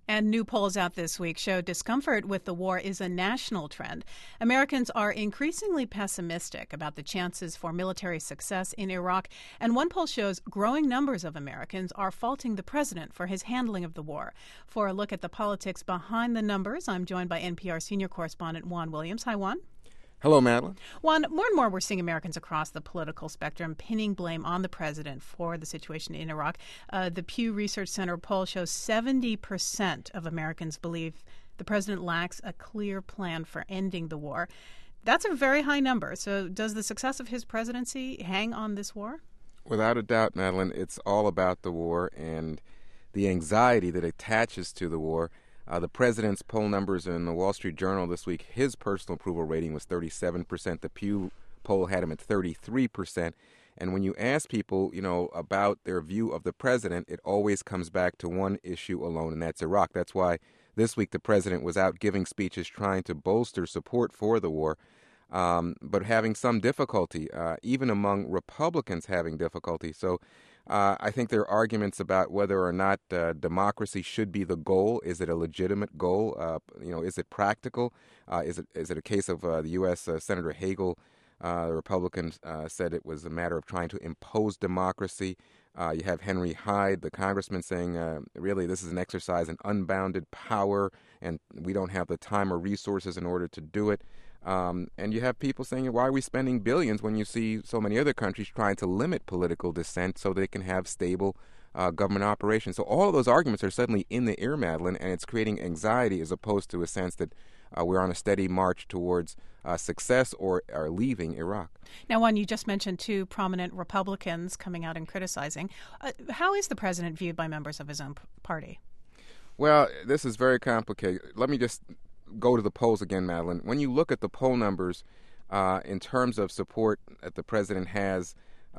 And new polls out this week show discomfort with the war is a national trend. Americans are increasingly pessimistic about the chances for military success in Iraq. And one poll shows growing numbers of Americans are faulting the president for his handling of the war. For a look at the politics behind the numbers, I'm joined by NPR senior correspondent Juan Williams. Hi, Juan. Hello, Madeline. Juan, more and more we're seeing Americans across the political spectrum pinning blame on the president for the situation in Iraq. The Pew Research Center poll shows 70% of Americans believe the president lacks a clear plan for ending the war. That's a very high number. So does the success of his presidency hang on this war? Without a doubt, Madeline, it's all about the war and the anxiety that attaches to the war. The president's poll numbers in the Wall Street Journal this week, his personal approval rating was 37%. The Pew poll had him at 33%. And when you ask people, about their view of the president, it always comes back to one issue alone, and that's Iraq. That's why this week the president was out giving speeches trying to bolster support for the war, but having some difficulty, even among Republicans having difficulty. So I think there are arguments about whether or not democracy should be the goal. Is it a legitimate goal? Is it practical? Is it a case of the U.S. Senator Hagel, the Republican, said it was a matter of trying to impose democracy. You have Henry Hyde, the congressman, saying, really, this is an exercise in unbounded power, and we don't have the time or resources in order to do it. And you have people saying, why are we spending billions when you see so many other countries trying to limit political dissent so they can have stable government operations? So all of those arguments are suddenly in the air, Madeline, and it's creating anxiety as opposed to a sense that we're on a steady march towards success or are leaving Iraq. Now, Juan, you just mentioned two prominent Republicans coming out and criticizing. How is the president viewed by members of his own party? Well, this is very complicated. Let me just go to the polls again, Madeline. When you look at the poll numbers in terms of support that the president has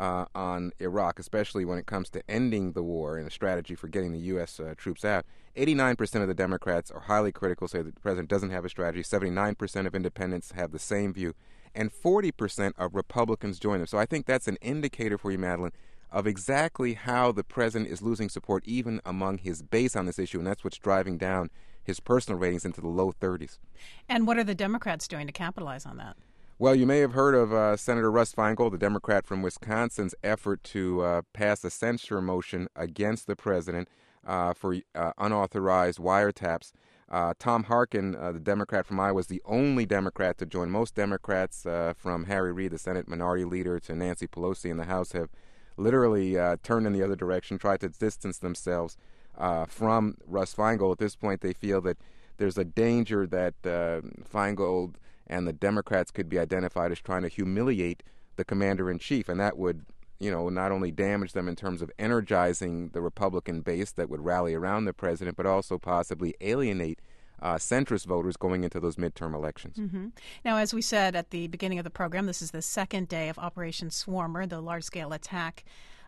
on Iraq, especially when it comes to ending the war and a strategy for getting the U.S. Troops out, 89% of the Democrats are highly critical, say that the president doesn't have a strategy. 79% of independents have the same view, and 40% of Republicans join them. So I think that's an indicator for you, Madeline, of exactly how the president is losing support even among his base on this issue, and that's what's driving down his personal ratings into the low 30s. And what are the Democrats doing to capitalize on that? Well, you may have heard of Senator Russ Feingold, the Democrat from Wisconsin's effort to pass a censure motion against the president for unauthorized wiretaps. Tom Harkin, the Democrat from Iowa, was the only Democrat to join. Most Democrats, from Harry Reid, the Senate Minority Leader, to Nancy Pelosi in the House, have literally turned in the other direction, tried to distance themselves from Russ Feingold. At this point, they feel that there's a danger that Feingold and the Democrats could be identified as trying to humiliate the commander-in-chief, and that would, not only damage them in terms of energizing the Republican base that would rally around the president, but also possibly alienate centrist voters going into those midterm elections. Mm-hmm. Now, as we said at the beginning of the program, this is the second day of Operation Swarmer, the large-scale attack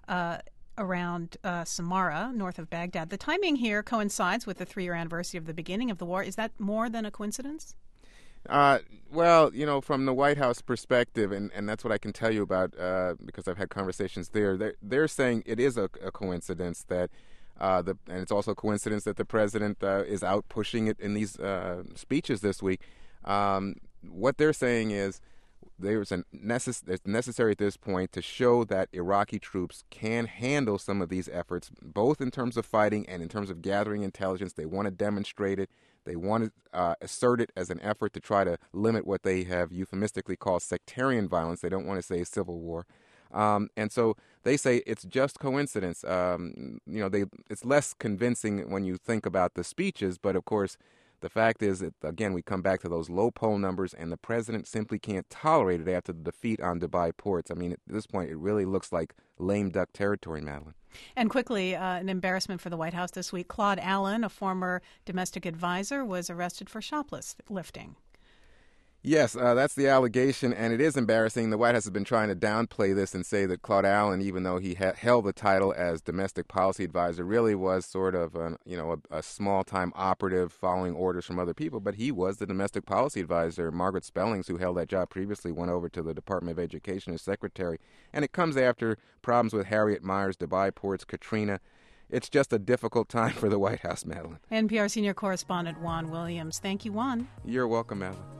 around Samarra, north of Baghdad. The timing here coincides with the 3-year anniversary of the beginning of the war. Is that more than a coincidence? Well, from the White House perspective, and that's what I can tell you about because I've had conversations there, they're saying it is a coincidence that, and it's also a coincidence that the president is out pushing it in these speeches this week. What they're saying is it's necessary at this point to show that Iraqi troops can handle some of these efforts, both in terms of fighting and in terms of gathering intelligence. They want to demonstrate it. They want to assert it as an effort to try to limit what they have euphemistically called sectarian violence. They don't want to say civil war. And so they say it's just coincidence. It's less convincing when you think about the speeches, but of course, the fact is that, again, we come back to those low poll numbers, and the president simply can't tolerate it after the defeat on Dubai ports. I mean, at this point, it really looks like lame duck territory, Madeline. And quickly, an embarrassment for the White House this week. Claude Allen, a former domestic advisor, was arrested for shoplifting. Yes, that's the allegation, and it is embarrassing. The White House has been trying to downplay this and say that Claude Allen, even though he held the title as domestic policy advisor, really was sort of a small-time operative following orders from other people. But he was the domestic policy advisor. Margaret Spellings, who held that job previously, went over to the Department of Education as secretary. And it comes after problems with Harriet Miers, Dubai ports, Katrina. it's just a difficult time for the White House, Madeline. NPR senior correspondent Juan Williams. Thank you, Juan. You're welcome, Madeline.